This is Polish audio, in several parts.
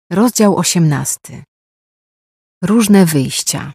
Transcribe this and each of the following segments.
Rozdział 18. Różne wyjścia.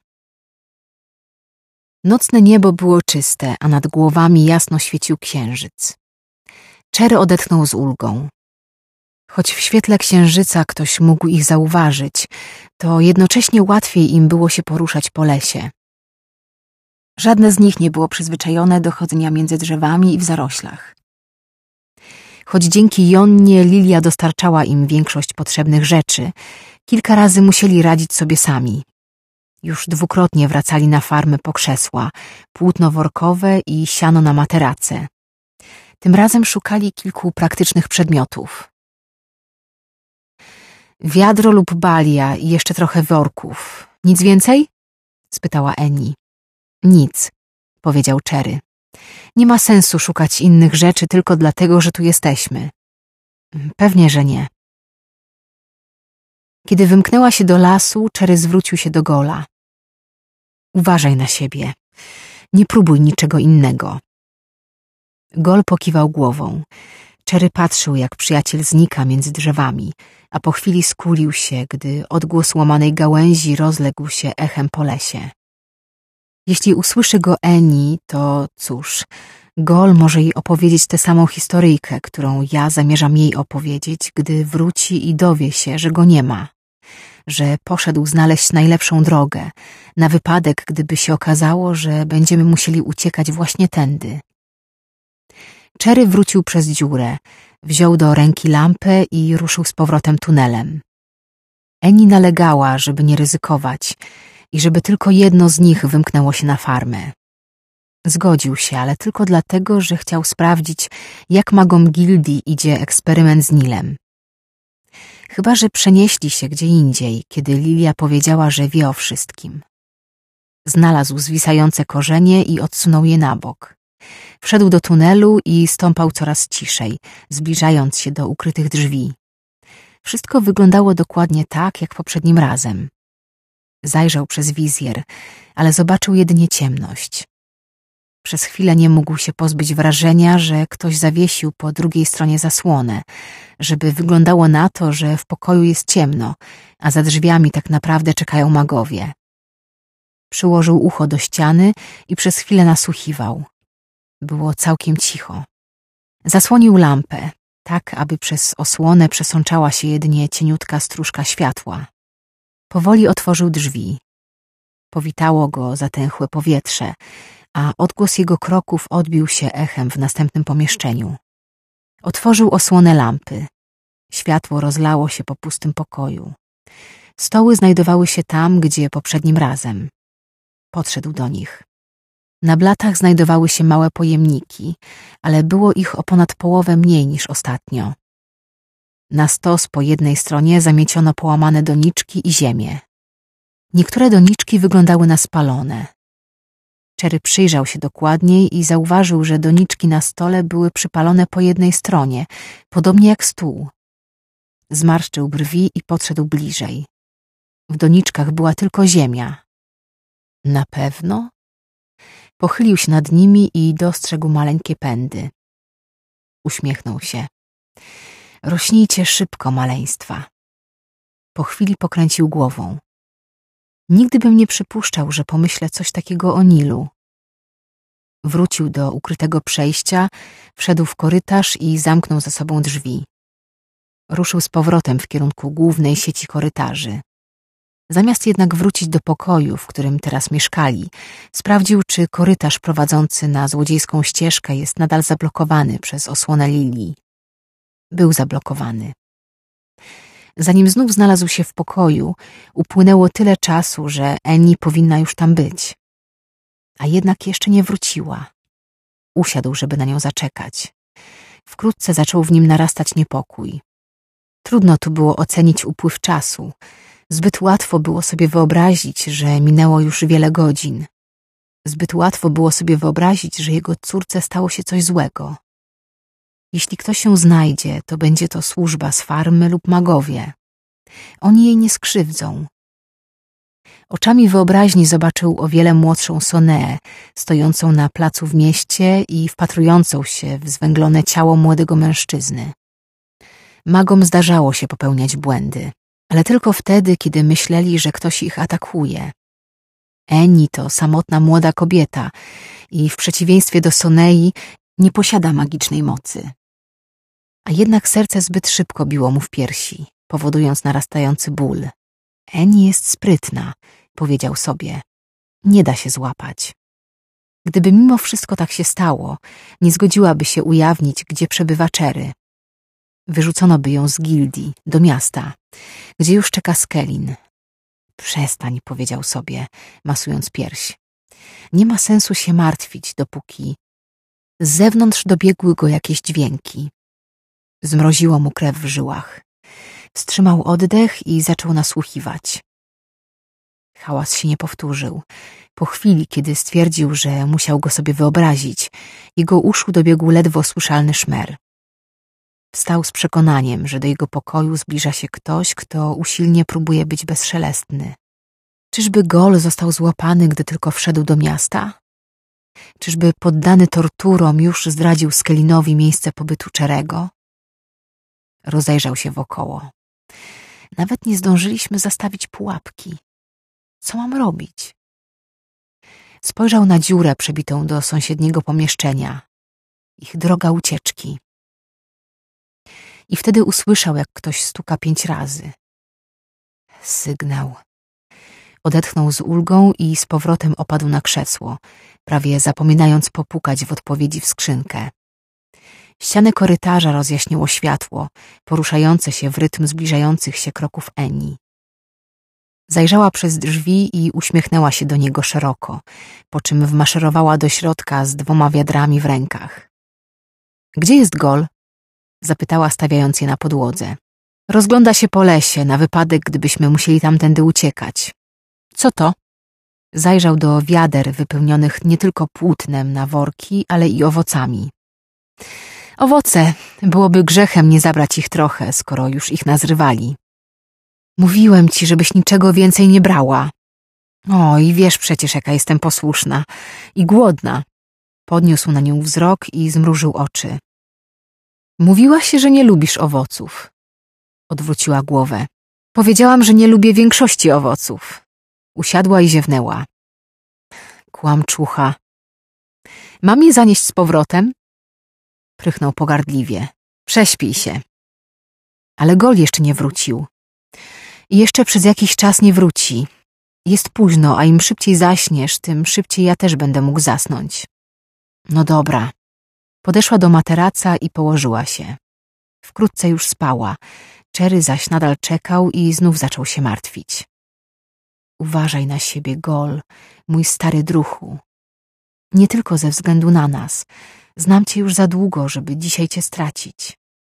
Nocne niebo było czyste, a nad głowami jasno świecił księżyc. Cherry odetchnął z ulgą. Choć w świetle księżyca ktoś mógł ich zauważyć, to jednocześnie łatwiej im było się poruszać po lesie. Żadne z nich nie było przyzwyczajone do chodzenia między drzewami i w zaroślach. Choć dzięki Jonnie Lilia dostarczała im większość potrzebnych rzeczy, kilka razy musieli radzić sobie sami. Już dwukrotnie wracali na farmę po krzesła, płótno workowe i siano na materace. Tym razem szukali kilku praktycznych przedmiotów. Wiadro lub balia i jeszcze trochę worków. Nic więcej? Spytała Annie. Nic, powiedział Cherry. Nie ma sensu szukać innych rzeczy tylko dlatego, że tu jesteśmy. Pewnie, że nie. Kiedy wymknęła się do lasu, Cherry zwrócił się do Gola. Uważaj na siebie. Nie próbuj niczego innego. Gol pokiwał głową. Cherry patrzył, jak przyjaciel znika między drzewami, a po chwili skulił się, gdy odgłos łamanej gałęzi rozległ się echem po lesie. Jeśli usłyszy go Annie, to cóż, Gol może jej opowiedzieć tę samą historyjkę, którą ja zamierzam jej opowiedzieć, gdy wróci i dowie się, że go nie ma, że poszedł znaleźć najlepszą drogę, na wypadek, gdyby się okazało, że będziemy musieli uciekać właśnie tędy. Cherry wrócił przez dziurę, wziął do ręki lampę i ruszył z powrotem tunelem. Annie nalegała, żeby nie ryzykować i żeby tylko jedno z nich wymknęło się na farmę. Zgodził się, ale tylko dlatego, że chciał sprawdzić, jak magom gildii idzie eksperyment z Nilem. Chyba że przenieśli się gdzie indziej, kiedy Lilia powiedziała, że wie o wszystkim. Znalazł zwisające korzenie i odsunął je na bok. Wszedł do tunelu i stąpał coraz ciszej, zbliżając się do ukrytych drzwi. Wszystko wyglądało dokładnie tak, jak poprzednim razem. Zajrzał przez wizjer, ale zobaczył jedynie ciemność. Przez chwilę nie mógł się pozbyć wrażenia, że ktoś zawiesił po drugiej stronie zasłonę, żeby wyglądało na to, że w pokoju jest ciemno, a za drzwiami tak naprawdę czekają magowie. Przyłożył ucho do ściany i przez chwilę nasłuchiwał. Było całkiem cicho. Zasłonił lampę, tak aby przez osłonę przesączała się jedynie cieniutka stróżka światła. Powoli otworzył drzwi. Powitało go zatęchłe powietrze, a odgłos jego kroków odbił się echem w następnym pomieszczeniu. Otworzył osłonę lampy. Światło rozlało się po pustym pokoju. Stoły znajdowały się tam, gdzie poprzednim razem. Podszedł do nich. Na blatach znajdowały się małe pojemniki, ale było ich o ponad połowę mniej niż ostatnio. Na stos po jednej stronie zamieciono połamane doniczki i ziemię. Niektóre doniczki wyglądały na spalone. Cherry przyjrzał się dokładniej i zauważył, że doniczki na stole były przypalone po jednej stronie, podobnie jak stół. Zmarszczył brwi i podszedł bliżej. W doniczkach była tylko ziemia. Na pewno? Pochylił się nad nimi i dostrzegł maleńkie pędy. Uśmiechnął się. Rośnijcie szybko, maleństwa. Po chwili pokręcił głową. Nigdy bym nie przypuszczał, że pomyślę coś takiego o Nilu. Wrócił do ukrytego przejścia, wszedł w korytarz i zamknął za sobą drzwi. Ruszył z powrotem w kierunku głównej sieci korytarzy. Zamiast jednak wrócić do pokoju, w którym teraz mieszkali, sprawdził, czy korytarz prowadzący na złodziejską ścieżkę jest nadal zablokowany przez osłonę Lilii. Był zablokowany. Zanim znów znalazł się w pokoju, upłynęło tyle czasu, że Annie powinna już tam być. A jednak jeszcze nie wróciła. Usiadł, żeby na nią zaczekać. Wkrótce zaczął w nim narastać niepokój. Trudno tu było ocenić upływ czasu. Zbyt łatwo było sobie wyobrazić, że minęło już wiele godzin. Zbyt łatwo było sobie wyobrazić, że jego córce stało się coś złego. Jeśli ktoś się znajdzie, to będzie to służba z farmy lub magowie. Oni jej nie skrzywdzą. Oczami wyobraźni zobaczył o wiele młodszą Soneę, stojącą na placu w mieście i wpatrującą się w zwęglone ciało młodego mężczyzny. Magom zdarzało się popełniać błędy, ale tylko wtedy, kiedy myśleli, że ktoś ich atakuje. Eni to samotna młoda kobieta i w przeciwieństwie do Sonei nie posiada magicznej mocy. A jednak serce zbyt szybko biło mu w piersi, powodując narastający ból. Eni jest sprytna, powiedział sobie. Nie da się złapać. Gdyby mimo wszystko tak się stało, nie zgodziłaby się ujawnić, gdzie przebywa Cherry. Wyrzucono by ją z gildii, do miasta, gdzie już czeka Skelin. Przestań, powiedział sobie, masując pierś. Nie ma sensu się martwić, dopóki... Z zewnątrz dobiegły go jakieś dźwięki. Zmroziło mu krew w żyłach. Wstrzymał oddech i zaczął nasłuchiwać. Hałas się nie powtórzył. Po chwili, kiedy stwierdził, że musiał go sobie wyobrazić, jego uszu dobiegł ledwo słyszalny szmer. Wstał z przekonaniem, że do jego pokoju zbliża się ktoś, kto usilnie próbuje być bezszelestny. Czyżby Gol został złapany, gdy tylko wszedł do miasta? Czyżby poddany torturom już zdradził Skelinowi miejsce pobytu Cherego? Rozejrzał się wokoło. Nawet nie zdążyliśmy zastawić pułapki. Co mam robić? Spojrzał na dziurę przebitą do sąsiedniego pomieszczenia. Ich droga ucieczki. I wtedy usłyszał, jak ktoś stuka 5 razy. Sygnał. Odetchnął z ulgą i z powrotem opadł na krzesło, prawie zapominając popukać w odpowiedzi w skrzynkę. Ścianę korytarza rozjaśniło światło, poruszające się w rytm zbliżających się kroków Eni. Zajrzała przez drzwi i uśmiechnęła się do niego szeroko, po czym wmaszerowała do środka z 2 wiadrami w rękach. Gdzie jest Gol? Zapytała, stawiając je na podłodze. Rozgląda się po lesie, na wypadek, gdybyśmy musieli tamtędy uciekać. Co to? Zajrzał do wiader wypełnionych nie tylko płótnem na worki, ale i owocami. Owoce. Byłoby grzechem nie zabrać ich trochę, skoro już ich nazrywali. Mówiłem ci, żebyś niczego więcej nie brała. O, i wiesz przecież, jaka jestem posłuszna i głodna. Podniósł na nią wzrok i zmrużył oczy. Mówiłaś, że nie lubisz owoców. Odwróciła głowę. Powiedziałam, że nie lubię większości owoców. Usiadła i ziewnęła. Kłamczucha. Mam je zanieść z powrotem? Prychnął pogardliwie. Prześpij się. Ale Gol jeszcze nie wrócił. I jeszcze przez jakiś czas nie wróci. Jest późno, a im szybciej zaśniesz, tym szybciej ja też będę mógł zasnąć. No dobra. Podeszła do materaca i położyła się. Wkrótce już spała. Cherry zaś nadal czekał i znów zaczął się martwić. Uważaj na siebie, Gol, mój stary druhu. Nie tylko ze względu na nas. Znam cię już za długo, żeby dzisiaj cię stracić.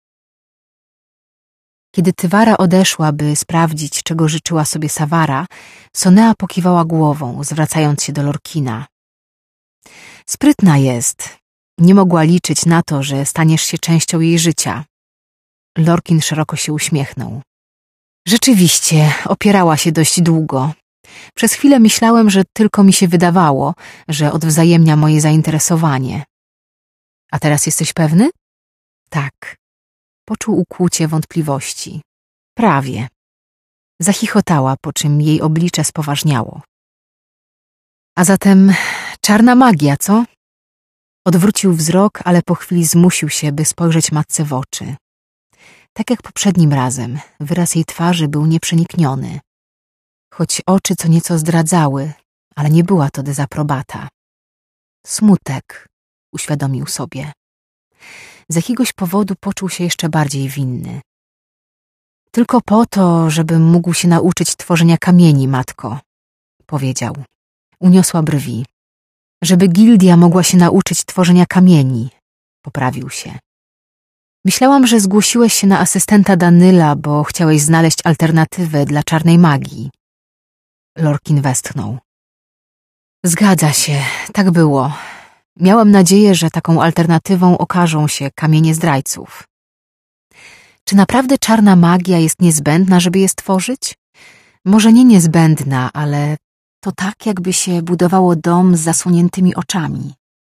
Kiedy Tywara odeszła, by sprawdzić, czego życzyła sobie Sawara, Sonea pokiwała głową, zwracając się do Lorkina. Sprytna jest. Nie mogła liczyć na to, że staniesz się częścią jej życia. Lorkin szeroko się uśmiechnął. Rzeczywiście, opierała się dość długo. Przez chwilę myślałem, że tylko mi się wydawało, że odwzajemnia moje zainteresowanie. A teraz jesteś pewny? Tak. Poczuł ukłucie wątpliwości. Prawie. Zachichotała, po czym jej oblicze spoważniało. A zatem czarna magia, co? Odwrócił wzrok, ale po chwili zmusił się, by spojrzeć matce w oczy. Tak jak poprzednim razem, wyraz jej twarzy był nieprzenikniony. Choć oczy co nieco zdradzały, ale nie była to dezaprobata. Smutek, uświadomił sobie. Z jakiegoś powodu poczuł się jeszcze bardziej winny. Tylko po to, żebym mógł się nauczyć tworzenia kamieni, matko, powiedział. Uniosła brwi. Żeby gildia mogła się nauczyć tworzenia kamieni, poprawił się. Myślałam, że zgłosiłeś się na asystenta Danyla, bo chciałeś znaleźć alternatywę dla czarnej magii. Lorkin westchnął. Zgadza się, tak było. Miałem nadzieję, że taką alternatywą okażą się kamienie zdrajców. Czy naprawdę czarna magia jest niezbędna, żeby je stworzyć? Może nie niezbędna, ale to tak, jakby się budowało dom z zasłoniętymi oczami.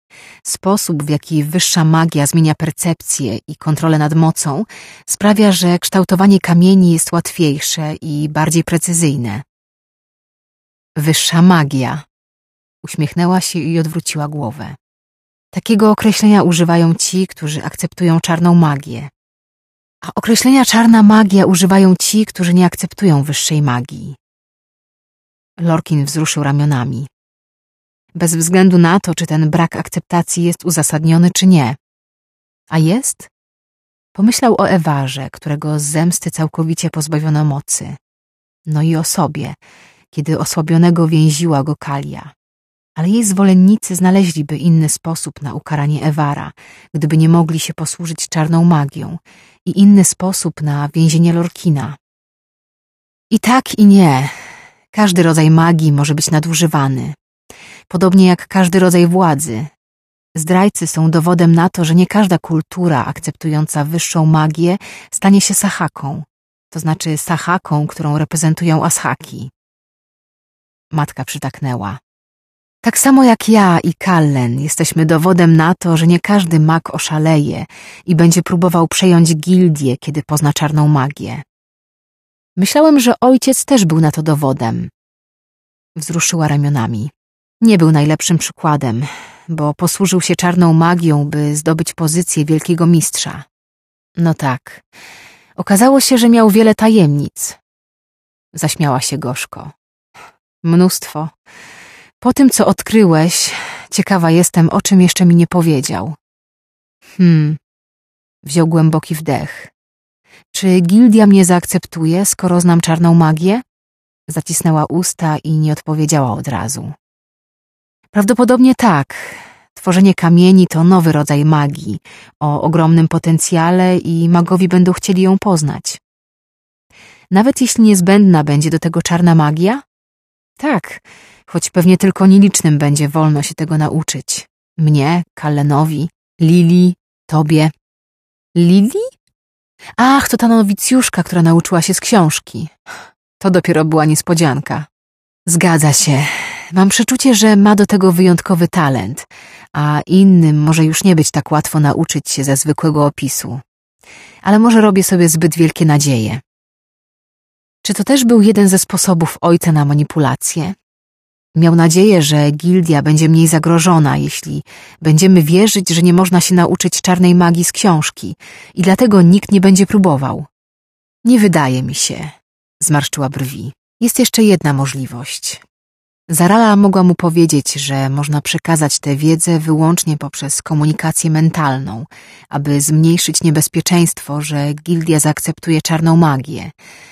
Sposób, w jaki wyższa magia zmienia percepcję i kontrolę nad mocą, sprawia, że kształtowanie kamieni jest łatwiejsze i bardziej precyzyjne. Wyższa magia. Uśmiechnęła się i odwróciła głowę. Takiego określenia używają ci, którzy akceptują czarną magię. A określenia czarna magia używają ci, którzy nie akceptują wyższej magii. Lorkin wzruszył ramionami. Bez względu na to, czy ten brak akceptacji jest uzasadniony, czy nie. A jest? Pomyślał o Ewarze, którego z zemsty całkowicie pozbawiono mocy. No i o sobie, kiedy osłabionego więziła go Kalia. Ale jej zwolennicy znaleźliby inny sposób na ukaranie Ewara, gdyby nie mogli się posłużyć czarną magią, i inny sposób na więzienie Lorkina. I tak, i nie. Każdy rodzaj magii może być nadużywany. Podobnie jak każdy rodzaj władzy. Zdrajcy są dowodem na to, że nie każda kultura akceptująca wyższą magię stanie się sahaką, to znaczy sahaką, którą reprezentują ashaki. Matka przytaknęła. Tak samo jak ja i Kallen jesteśmy dowodem na to, że nie każdy mag oszaleje i będzie próbował przejąć gildię, kiedy pozna czarną magię. Myślałem, że ojciec też był na to dowodem. Wzruszyła ramionami. Nie był najlepszym przykładem, bo posłużył się czarną magią, by zdobyć pozycję wielkiego mistrza. No tak, okazało się, że miał wiele tajemnic. Zaśmiała się gorzko. Mnóstwo. Po tym, co odkryłeś, ciekawa jestem, o czym jeszcze mi nie powiedział. Wziął głęboki wdech. Czy gildia mnie zaakceptuje, skoro znam czarną magię? Zacisnęła usta i nie odpowiedziała od razu. Prawdopodobnie tak. Tworzenie kamieni to nowy rodzaj magii, o ogromnym potencjale i magowie będą chcieli ją poznać. Nawet jeśli niezbędna będzie do tego czarna magia? Tak, choć pewnie tylko nielicznym będzie wolno się tego nauczyć. Mnie, Kallenowi, Lili, tobie. Lili? Ach, to ta nowicjuszka, która nauczyła się z książki. To dopiero była niespodzianka. Zgadza się. Mam przeczucie, że ma do tego wyjątkowy talent, a innym może już nie być tak łatwo nauczyć się ze zwykłego opisu. Ale może robię sobie zbyt wielkie nadzieje. Czy to też był jeden ze sposobów ojca na manipulację? Miał nadzieję, że gildia będzie mniej zagrożona, jeśli będziemy wierzyć, że nie można się nauczyć czarnej magii z książki i dlatego nikt nie będzie próbował. Nie wydaje mi się, zmarszczyła brwi. Jest jeszcze jedna możliwość. Zarala mogła mu powiedzieć, że można przekazać tę wiedzę wyłącznie poprzez komunikację mentalną, aby zmniejszyć niebezpieczeństwo, że gildia zaakceptuje czarną magię.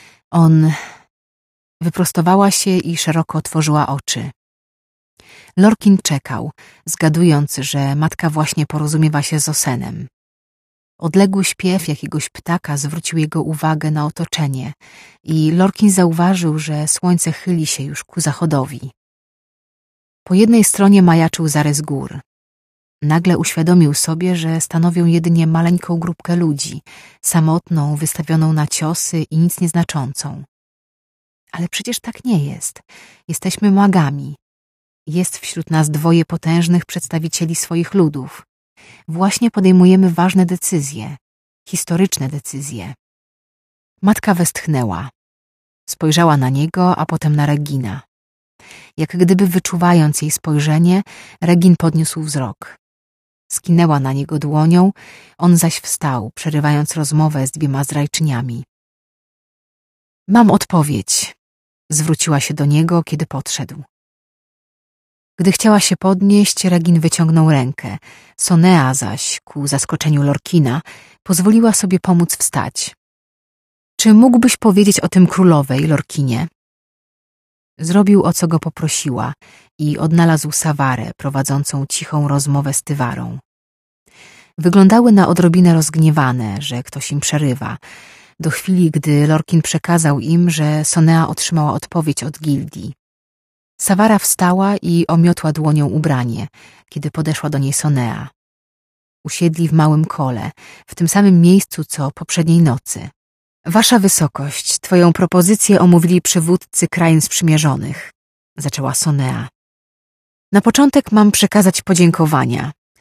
Wyprostowała się i szeroko otworzyła oczy. Lorkin czekał, zgadując, że matka właśnie porozumiewa się z Osenem. Odległy śpiew jakiegoś ptaka zwrócił jego uwagę na otoczenie i Lorkin zauważył, że słońce chyli się już ku zachodowi. Po jednej stronie majaczył zarys gór. Nagle uświadomił sobie, że stanowią jedynie maleńką grupkę ludzi, samotną, wystawioną na ciosy i nic nieznaczącą. Ale przecież tak nie jest. Jesteśmy magami. Jest wśród nas dwoje potężnych przedstawicieli swoich ludów. Właśnie podejmujemy ważne decyzje, historyczne decyzje. Matka westchnęła. Spojrzała na niego, a potem na Regina. Jak gdyby wyczuwając jej spojrzenie, Regin podniósł wzrok. Skinęła na niego dłonią, on zaś wstał, przerywając rozmowę z dwiema zdrajczyniami. Mam odpowiedź, zwróciła się do niego, kiedy podszedł. Gdy chciała się podnieść, Regin wyciągnął rękę. Sonea zaś, ku zaskoczeniu Lorkina, pozwoliła sobie pomóc wstać. Czy mógłbyś powiedzieć o tym królowej, Lorkinie? Zrobił, o co go poprosiła i odnalazł Sawarę, prowadzącą cichą rozmowę z Tywarą. Wyglądały na odrobinę rozgniewane, że ktoś im przerywa, do chwili, gdy Lorkin przekazał im, że Sonea otrzymała odpowiedź od gildii. Sawara wstała i omiotła dłonią ubranie, kiedy podeszła do niej Sonea. Usiedli w małym kole, w tym samym miejscu, co poprzedniej nocy. Wasza wysokość, twoją propozycję omówili przywódcy krain sprzymierzonych, zaczęła Sonea. Na początek mam przekazać podziękowania.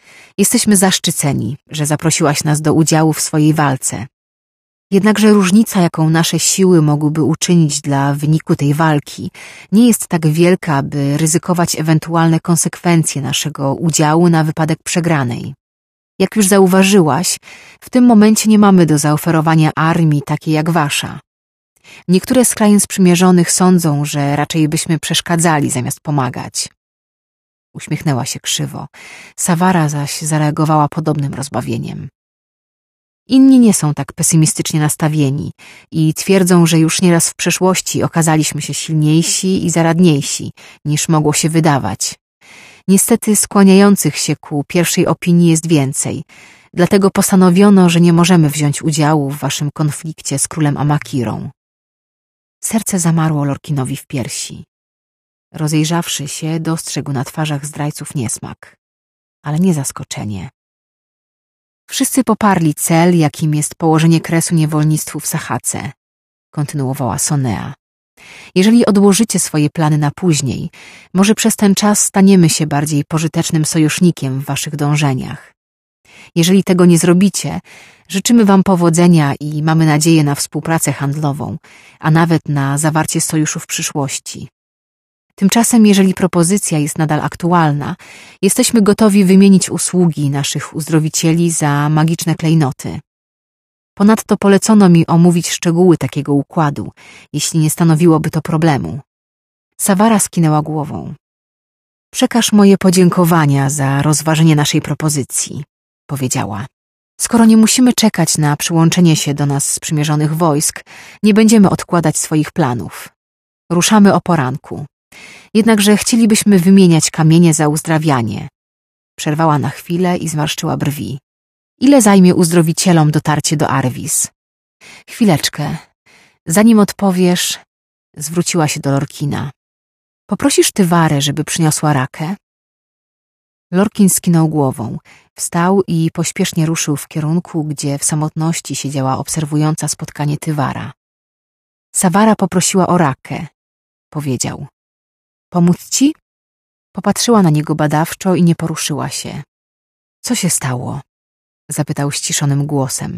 Jesteśmy zaszczyceni, że zaprosiłaś nas do udziału w swojej walce. Jednakże różnica, jaką nasze siły mogłyby uczynić dla wyniku tej walki, nie jest tak wielka, by ryzykować ewentualne konsekwencje naszego udziału na wypadek przegranej. Jak już zauważyłaś, w tym momencie nie mamy do zaoferowania armii takiej jak wasza. Niektóre z krain sprzymierzonych sądzą, że raczej byśmy przeszkadzali zamiast pomagać. Uśmiechnęła się krzywo. Sawara zaś zareagowała podobnym rozbawieniem. Inni nie są tak pesymistycznie nastawieni i twierdzą, że już nieraz w przeszłości okazaliśmy się silniejsi i zaradniejsi, niż mogło się wydawać. Niestety skłaniających się ku pierwszej opinii jest więcej, dlatego postanowiono, że nie możemy wziąć udziału w waszym konflikcie z królem Amakirą. Serce zamarło Lorkinowi w piersi. Rozejrzawszy się, dostrzegł na twarzach zdrajców niesmak, ale nie zaskoczenie. Wszyscy poparli cel, jakim jest położenie kresu niewolnictwu w Sahace, kontynuowała Sonea. Jeżeli odłożycie swoje plany na później, może przez ten czas staniemy się bardziej pożytecznym sojusznikiem w waszych dążeniach. Jeżeli tego nie zrobicie, życzymy wam powodzenia i mamy nadzieję na współpracę handlową, a nawet na zawarcie sojuszu w przyszłości. Tymczasem, jeżeli propozycja jest nadal aktualna, jesteśmy gotowi wymienić usługi naszych uzdrowicieli za magiczne klejnoty. Ponadto polecono mi omówić szczegóły takiego układu, jeśli nie stanowiłoby to problemu. Sawara skinęła głową. Przekaż moje podziękowania za rozważenie naszej propozycji, powiedziała. Skoro nie musimy czekać na przyłączenie się do nas sprzymierzonych wojsk, nie będziemy odkładać swoich planów. Ruszamy o poranku. Jednakże chcielibyśmy wymieniać kamienie za uzdrawianie. Przerwała na chwilę i zmarszczyła brwi. Ile zajmie uzdrowicielom dotarcie do Arwis? Chwileczkę. Zanim odpowiesz, zwróciła się do Lorkina. Poprosisz Tywarę, żeby przyniosła rakę? Lorkin skinął głową, wstał i pośpiesznie ruszył w kierunku, gdzie w samotności siedziała obserwująca spotkanie Tywara. Sawara poprosiła o rakę, powiedział. Pomóc ci? Popatrzyła na niego badawczo i nie poruszyła się. Co się stało? Zapytał ściszonym głosem.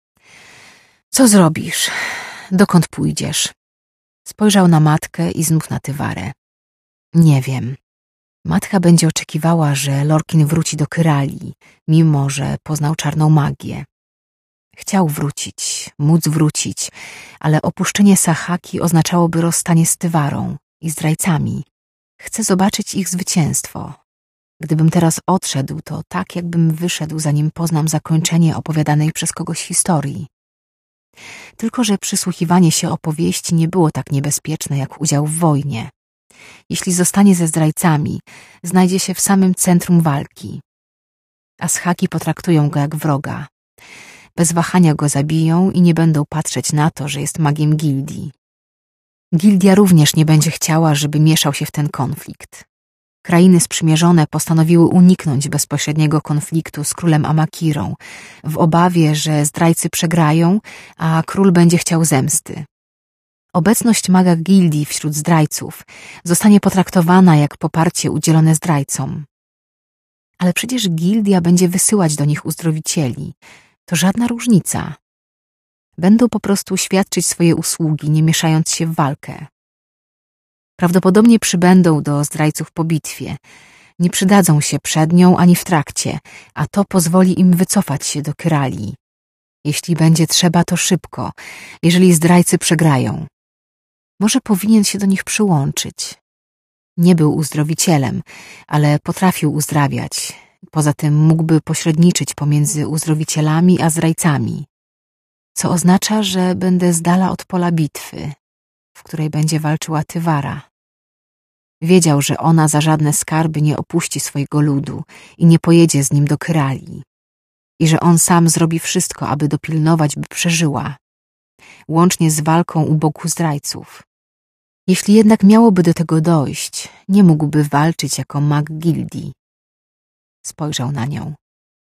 Co zrobisz? Dokąd pójdziesz? Spojrzał na matkę i znów na Tywarę. Nie wiem. Matka będzie oczekiwała, że Lorkin wróci do Kyrali, mimo że poznał czarną magię. Chciał wrócić, móc wrócić, ale opuszczenie Sahaki oznaczałoby rozstanie z Tywarą i zdrajcami. Chcę zobaczyć ich zwycięstwo. Gdybym teraz odszedł, to tak jakbym wyszedł, zanim poznam zakończenie opowiadanej przez kogoś historii. Tylko że przysłuchiwanie się opowieści nie było tak niebezpieczne jak udział w wojnie. Jeśli zostanie ze zdrajcami, znajdzie się w samym centrum walki. Ashaki potraktują go jak wroga. Bez wahania go zabiją i nie będą patrzeć na to, że jest magiem gildii. Gildia również nie będzie chciała, żeby mieszał się w ten konflikt. Krainy sprzymierzone postanowiły uniknąć bezpośredniego konfliktu z królem Amakirą, w obawie, że zdrajcy przegrają, a król będzie chciał zemsty. Obecność maga gildii wśród zdrajców zostanie potraktowana jak poparcie udzielone zdrajcom. Ale przecież gildia będzie wysyłać do nich uzdrowicieli. To żadna różnica. Będą po prostu świadczyć swoje usługi, nie mieszając się w walkę. Prawdopodobnie przybędą do zdrajców po bitwie. Nie przydadzą się przed nią ani w trakcie, a to pozwoli im wycofać się do Kyrali. Jeśli będzie trzeba, to szybko, jeżeli zdrajcy przegrają. Może powinien się do nich przyłączyć. Nie był uzdrowicielem, ale potrafił uzdrawiać. Poza tym mógłby pośredniczyć pomiędzy uzdrowicielami a zdrajcami. Co oznacza, że będę z dala od pola bitwy, w której będzie walczyła Tywara. Wiedział, że ona za żadne skarby nie opuści swojego ludu i nie pojedzie z nim do Kyrali. I że on sam zrobi wszystko, aby dopilnować, by przeżyła, łącznie z walką u boku zdrajców. Jeśli jednak miałoby do tego dojść, nie mógłby walczyć jako mag gildii. Spojrzał na nią.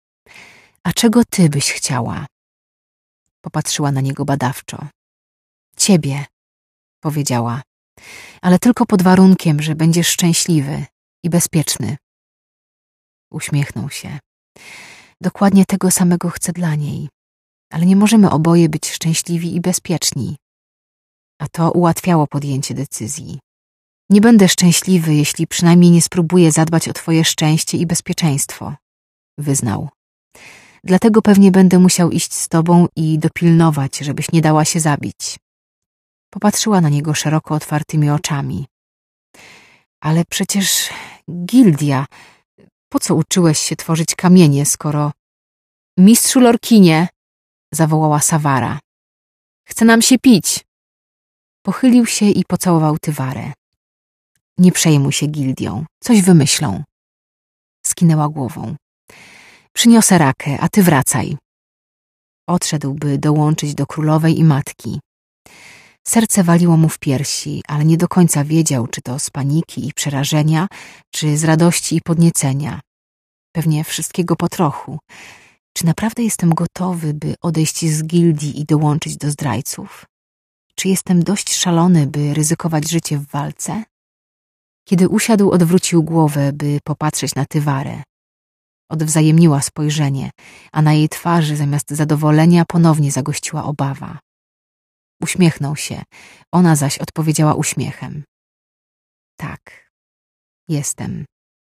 A czego ty byś chciała? Popatrzyła na niego badawczo. Ciebie, powiedziała, ale tylko pod warunkiem, że będziesz szczęśliwy i bezpieczny. Uśmiechnął się. Dokładnie tego samego chcę dla niej, ale nie możemy oboje być szczęśliwi i bezpieczni. A to ułatwiało podjęcie decyzji. Nie będę szczęśliwy, jeśli przynajmniej nie spróbuję zadbać o twoje szczęście i bezpieczeństwo, wyznał. Dlatego pewnie będę musiał iść z tobą i dopilnować, żebyś nie dała się zabić. Popatrzyła na niego szeroko otwartymi oczami. Ale przecież gildia, po co uczyłeś się tworzyć kamienie, skoro... Mistrzu Lorkinie, zawołała Sawara. Chce nam się pić. Pochylił się i pocałował Tywarę. Nie przejmuj się gildią, coś wymyślą. Skinęła głową. Przyniosę rakę, a ty wracaj. Odszedł, by dołączyć do królowej i matki. Serce waliło mu w piersi, ale nie do końca wiedział, czy to z paniki i przerażenia, czy z radości i podniecenia. Pewnie wszystkiego po trochu. Czy naprawdę jestem gotowy, by odejść z gildii i dołączyć do zdrajców? Czy jestem dość szalony, by ryzykować życie w walce? Kiedy usiadł, odwrócił głowę, by popatrzeć na Tywarę. Odwzajemniła spojrzenie, a na jej twarzy zamiast zadowolenia ponownie zagościła obawa. Uśmiechnął się, ona zaś odpowiedziała uśmiechem. Tak, jestem.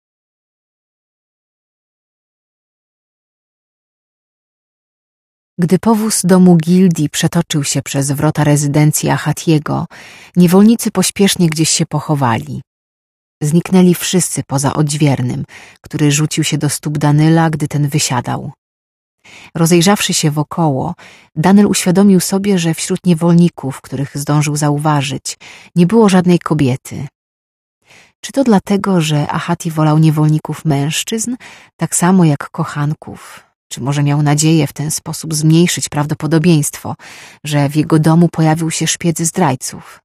Gdy powóz domu gildii przetoczył się przez wrota rezydencji Ahatiego, niewolnicy pośpiesznie gdzieś się pochowali. Zniknęli wszyscy poza odźwiernym, który rzucił się do stóp Danyla, gdy ten wysiadał. Rozejrzawszy się wokoło, Danyl uświadomił sobie, że wśród niewolników, których zdążył zauważyć, nie było żadnej kobiety. Czy to dlatego, że Ahati wolał niewolników mężczyzn, tak samo jak kochanków? Czy może miał nadzieję w ten sposób zmniejszyć prawdopodobieństwo, że w jego domu pojawił się szpieg zdrajców?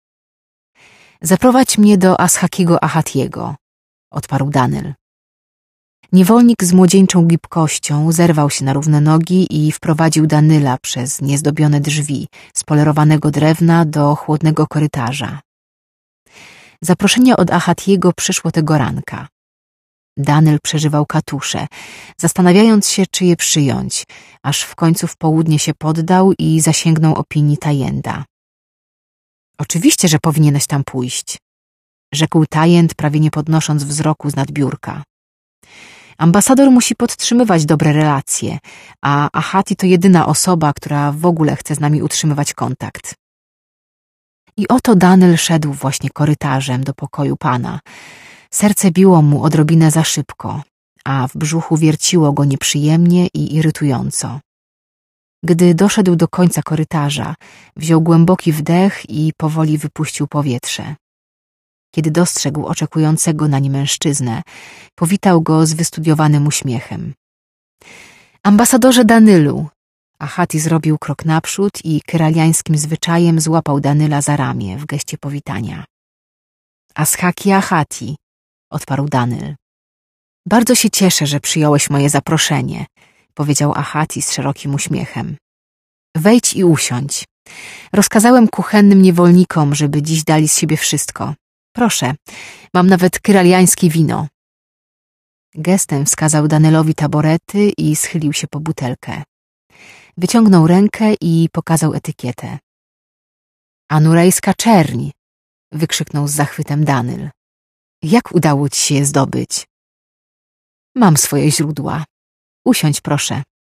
Zaprowadź mnie do Ashakiego Ahatiego, odparł Danyl. Niewolnik z młodzieńczą gibkością zerwał się na równe nogi i wprowadził Danyla przez niezdobione drzwi z polerowanego drewna do chłodnego korytarza. Zaproszenie od Ahatiego przyszło tego ranka. Danyl przeżywał katusze, zastanawiając się, czy je przyjąć, aż w końcu w południe się poddał i zasięgnął opinii Tajenda. Oczywiście, że powinieneś tam pójść, rzekł Tajend, prawie nie podnosząc wzroku z nadbiórka. Ambasador musi podtrzymywać dobre relacje, a Ahati to jedyna osoba, która w ogóle chce z nami utrzymywać kontakt. I oto Danyl szedł właśnie korytarzem do pokoju pana. Serce biło mu odrobinę za szybko, a w brzuchu wierciło go nieprzyjemnie i irytująco. Gdy doszedł do końca korytarza, wziął głęboki wdech i powoli wypuścił powietrze. Kiedy dostrzegł oczekującego nań mężczyznę, powitał go z wystudiowanym uśmiechem. Ambasadorze Danylu! Ahati zrobił krok naprzód i kyraliańskim zwyczajem złapał Danyla za ramię w geście powitania. Ashaki Ahati! Odparł Danyl. Bardzo się cieszę, że przyjąłeś moje zaproszenie, powiedział Ahati z szerokim uśmiechem. Wejdź i usiądź. Rozkazałem kuchennym niewolnikom, żeby dziś dali z siebie wszystko. Proszę, mam nawet kyraliańskie wino. Gestem wskazał Danylowi taborety i schylił się po butelkę. Wyciągnął rękę i pokazał etykietę. Anurejska czerń! Wykrzyknął z zachwytem Danyl. Jak udało ci się je zdobyć? Mam swoje źródła. Usiądź, proszę.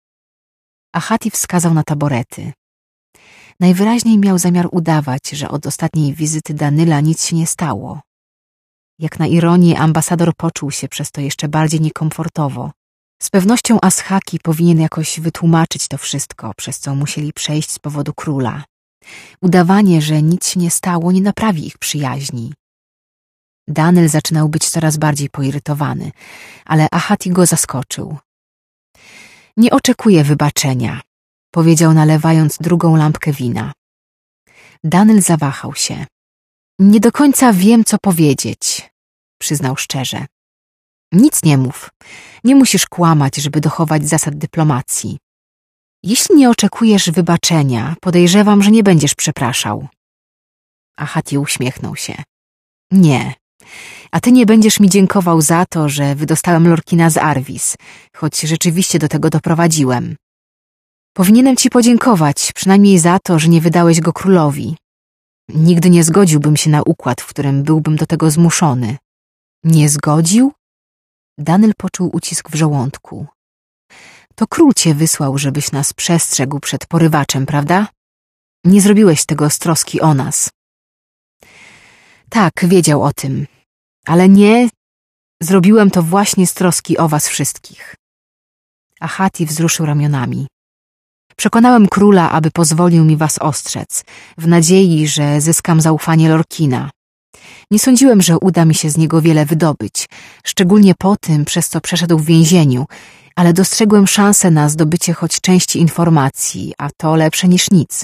Ahati wskazał na taborety. Najwyraźniej miał zamiar udawać, że od ostatniej wizyty Danyla nic się nie stało. Jak na ironię ambasador poczuł się przez to jeszcze bardziej niekomfortowo. Z pewnością Ashaki powinien jakoś wytłumaczyć to wszystko, przez co musieli przejść z powodu króla. Udawanie, że nic się nie stało, nie naprawi ich przyjaźni. Danyl zaczynał być coraz bardziej poirytowany, ale Ahati go zaskoczył. Nie oczekuję wybaczenia, powiedział, nalewając drugą lampkę wina. Danyl zawahał się. Nie do końca wiem, co powiedzieć, przyznał szczerze. Nic nie mów. Nie musisz kłamać, żeby dochować zasad dyplomacji. Jeśli nie oczekujesz wybaczenia, podejrzewam, że nie będziesz przepraszał. Ahati uśmiechnął się. Nie, A ty nie będziesz mi dziękował za to, że wydostałem Lorkina z Arwis, choć rzeczywiście do tego doprowadziłem. Powinienem ci podziękować, przynajmniej za to, że nie wydałeś go królowi. Nigdy nie zgodziłbym się na układ, w którym byłbym do tego zmuszony. Nie zgodził? Danyl poczuł ucisk w żołądku. To król cię wysłał, żebyś nas przestrzegł przed porywaczem, prawda? Nie zrobiłeś tego z troski o nas. Tak, wiedział o tym. Ale nie, zrobiłem to właśnie z troski o was wszystkich. Ahati wzruszył ramionami. Przekonałem króla, aby pozwolił mi was ostrzec, w nadziei, że zyskam zaufanie Lorkina. Nie sądziłem, że uda mi się z niego wiele wydobyć, szczególnie po tym, przez co przeszedł w więzieniu, ale dostrzegłem szansę na zdobycie choć części informacji, a to lepsze niż nic.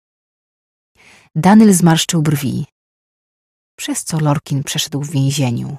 Danyl zmarszczył brwi. Przez co Lorkin przeszedł w więzieniu?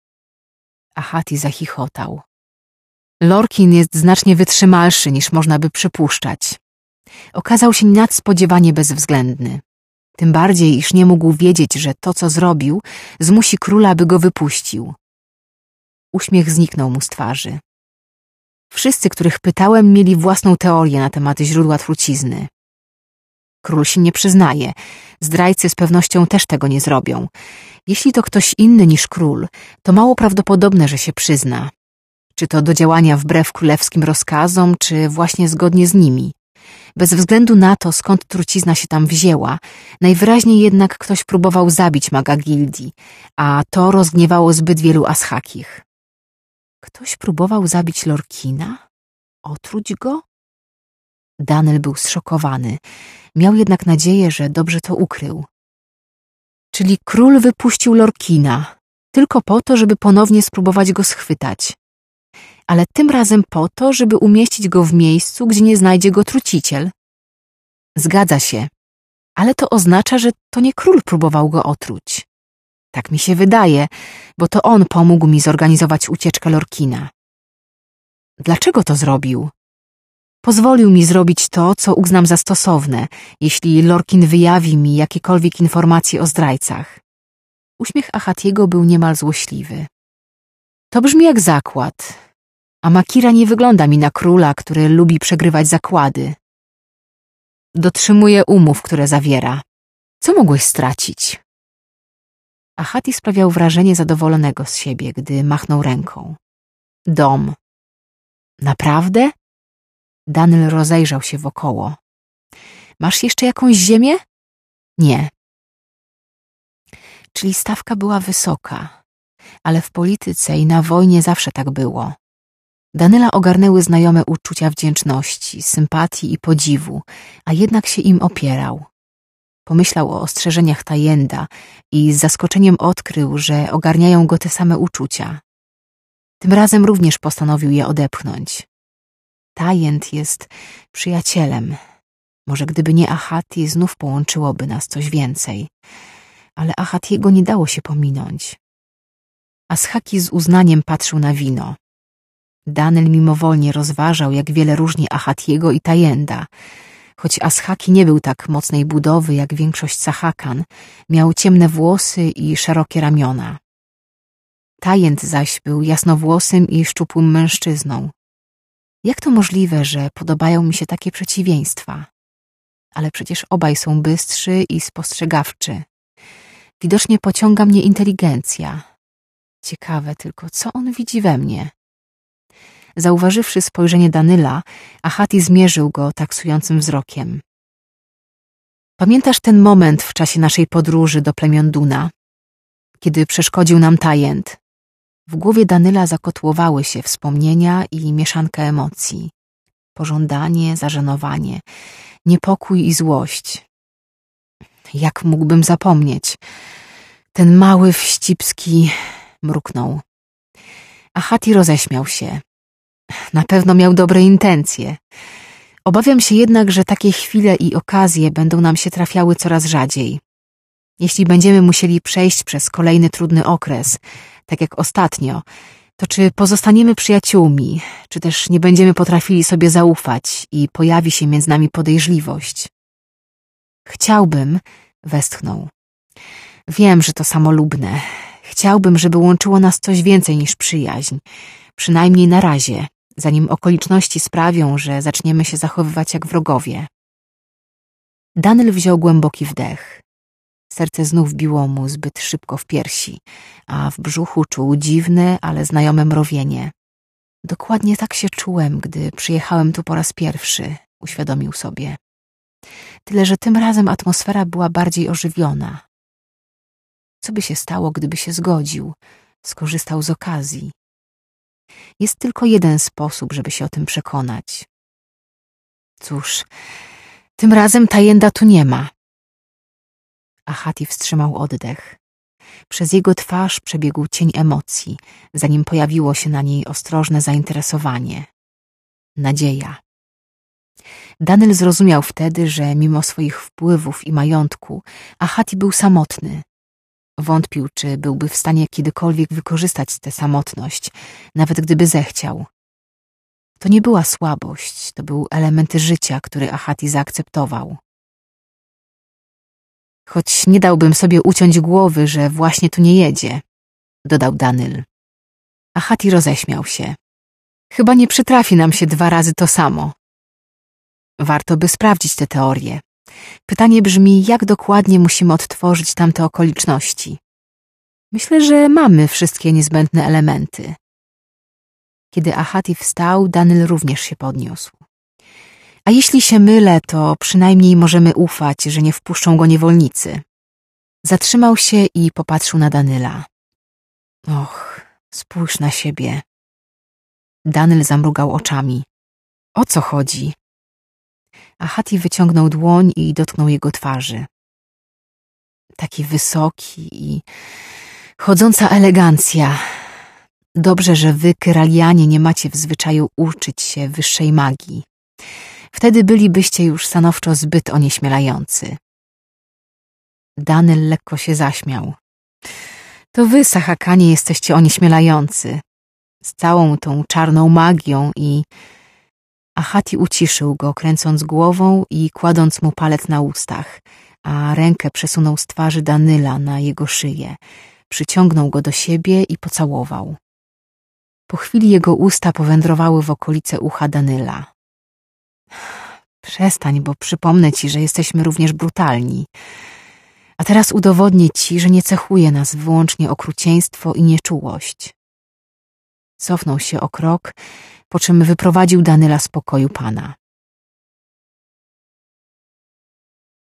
Ahati zachichotał. Lorkin jest znacznie wytrzymalszy, niż można by przypuszczać. Okazał się nadspodziewanie bezwzględny. Tym bardziej, iż nie mógł wiedzieć, że to, co zrobił, zmusi króla, by go wypuścił. Uśmiech zniknął mu z twarzy. Wszyscy, których pytałem, mieli własną teorię na temat źródła trucizny. Król się nie przyznaje. Zdrajcy z pewnością też tego nie zrobią. Jeśli to ktoś inny niż król, to mało prawdopodobne, że się przyzna. Czy to do działania wbrew królewskim rozkazom, czy właśnie zgodnie z nimi. Bez względu na to, skąd trucizna się tam wzięła, najwyraźniej jednak ktoś próbował zabić maga gildii, a to rozgniewało zbyt wielu Ashakich. Ktoś próbował zabić Lorkina? Otruć go? Danyl był zszokowany. Miał jednak nadzieję, że dobrze to ukrył. Czyli król wypuścił Lorkina, tylko po to, żeby ponownie spróbować go schwytać. Ale tym razem po to, żeby umieścić go w miejscu, gdzie nie znajdzie go truciciel. Zgadza się, ale to oznacza, że to nie król próbował go otruć. Tak mi się wydaje, bo to on pomógł mi zorganizować ucieczkę Lorkina. Dlaczego to zrobił? Pozwolił mi zrobić to, co uznam za stosowne, jeśli Lorkin wyjawi mi jakiekolwiek informacje o zdrajcach. Uśmiech Ahatiego był niemal złośliwy. To brzmi jak zakład, a Makira nie wygląda mi na króla, który lubi przegrywać zakłady. Dotrzymuje umów, które zawiera. Co mogłeś stracić? Ahati sprawiał wrażenie zadowolonego z siebie, gdy machnął ręką. Dom. Naprawdę? Danyl rozejrzał się wokoło. Masz jeszcze jakąś ziemię? Nie. Czyli stawka była wysoka, ale w polityce i na wojnie zawsze tak było. Danyla ogarnęły znajome uczucia wdzięczności, sympatii i podziwu, a jednak się im opierał. Pomyślał o ostrzeżeniach Tajenda i z zaskoczeniem odkrył, że ogarniają go te same uczucia. Tym razem również postanowił je odepchnąć. Tajend jest przyjacielem. Może gdyby nie Ahati, znów połączyłoby nas coś więcej. Ale Ahatiego nie dało się pominąć. Ashaki z uznaniem patrzył na wino. Danyl mimowolnie rozważał, jak wiele różni Ahatiego i Tajenda. Choć Ashaki nie był tak mocnej budowy jak większość Sahakan, miał ciemne włosy i szerokie ramiona. Tajend zaś był jasnowłosym i szczupłym mężczyzną. Jak to możliwe, że podobają mi się takie przeciwieństwa? Ale przecież obaj są bystrzy i spostrzegawczy. Widocznie pociąga mnie inteligencja. Ciekawe tylko, co on widzi we mnie. Zauważywszy spojrzenie Danyla, Ahati zmierzył go taksującym wzrokiem. Pamiętasz ten moment w czasie naszej podróży do plemion Duna, kiedy przeszkodził nam Tajend? W głowie Danyla zakotłowały się wspomnienia i mieszanka emocji. Pożądanie, zażenowanie, niepokój i złość. Jak mógłbym zapomnieć? Ten mały, wścibski... mruknął. Ahati roześmiał się. Na pewno miał dobre intencje. Obawiam się jednak, że takie chwile i okazje będą nam się trafiały coraz rzadziej. Jeśli będziemy musieli przejść przez kolejny trudny okres, tak jak ostatnio, to czy pozostaniemy przyjaciółmi, czy też nie będziemy potrafili sobie zaufać i pojawi się między nami podejrzliwość? Chciałbym, westchnął. Wiem, że to samolubne. Chciałbym, żeby łączyło nas coś więcej niż przyjaźń, przynajmniej na razie, zanim okoliczności sprawią, że zaczniemy się zachowywać jak wrogowie. Daniel wziął głęboki wdech. Serce znów biło mu zbyt szybko w piersi, a w brzuchu czuł dziwne, ale znajome mrowienie. Dokładnie tak się czułem, gdy przyjechałem tu po raz pierwszy, uświadomił sobie. Tyle, że tym razem atmosfera była bardziej ożywiona. Co by się stało, gdyby się zgodził, skorzystał z okazji? Jest tylko jeden sposób, żeby się o tym przekonać. Cóż, tym razem Tajenda tu nie ma. Ahati wstrzymał oddech. Przez jego twarz przebiegł cień emocji, zanim pojawiło się na niej ostrożne zainteresowanie. Nadzieja. Daniel zrozumiał wtedy, że mimo swoich wpływów i majątku, Ahati był samotny. Wątpił, czy byłby w stanie kiedykolwiek wykorzystać tę samotność, nawet gdyby zechciał. To nie była słabość, to był element życia, który Ahati zaakceptował. Choć nie dałbym sobie uciąć głowy, że właśnie tu nie jedzie, dodał Daniel. Ahati roześmiał się. Chyba nie przytrafi nam się 2 razy to samo. Warto by sprawdzić tę teorię. Pytanie brzmi, jak dokładnie musimy odtworzyć tamte okoliczności. Myślę, że mamy wszystkie niezbędne elementy. Kiedy Ahati wstał, Daniel również się podniósł. A jeśli się mylę, to przynajmniej możemy ufać, że nie wpuszczą go niewolnicy. Zatrzymał się i popatrzył na Daniela. Och, spójrz na siebie. Daniel zamrugał oczami. O co chodzi? Ahati wyciągnął dłoń i dotknął jego twarzy. Taki wysoki i chodząca elegancja. Dobrze, że wy, Kyralianie, nie macie w zwyczaju uczyć się wyższej magii. Wtedy bylibyście już stanowczo zbyt onieśmielający. Daniel lekko się zaśmiał. To wy, Sahakanie, jesteście onieśmielający. Z całą tą czarną magią i... Ahati uciszył go, kręcąc głową i kładąc mu palec na ustach, a rękę przesunął z twarzy Danyla na jego szyję. Przyciągnął go do siebie i pocałował. Po chwili jego usta powędrowały w okolice ucha Danyla. Przestań, bo przypomnę ci, że jesteśmy również brutalni. A teraz udowodnię ci, że nie cechuje nas wyłącznie okrucieństwo i nieczułość. Cofnął się o krok, po czym wyprowadził Danyla z pokoju pana.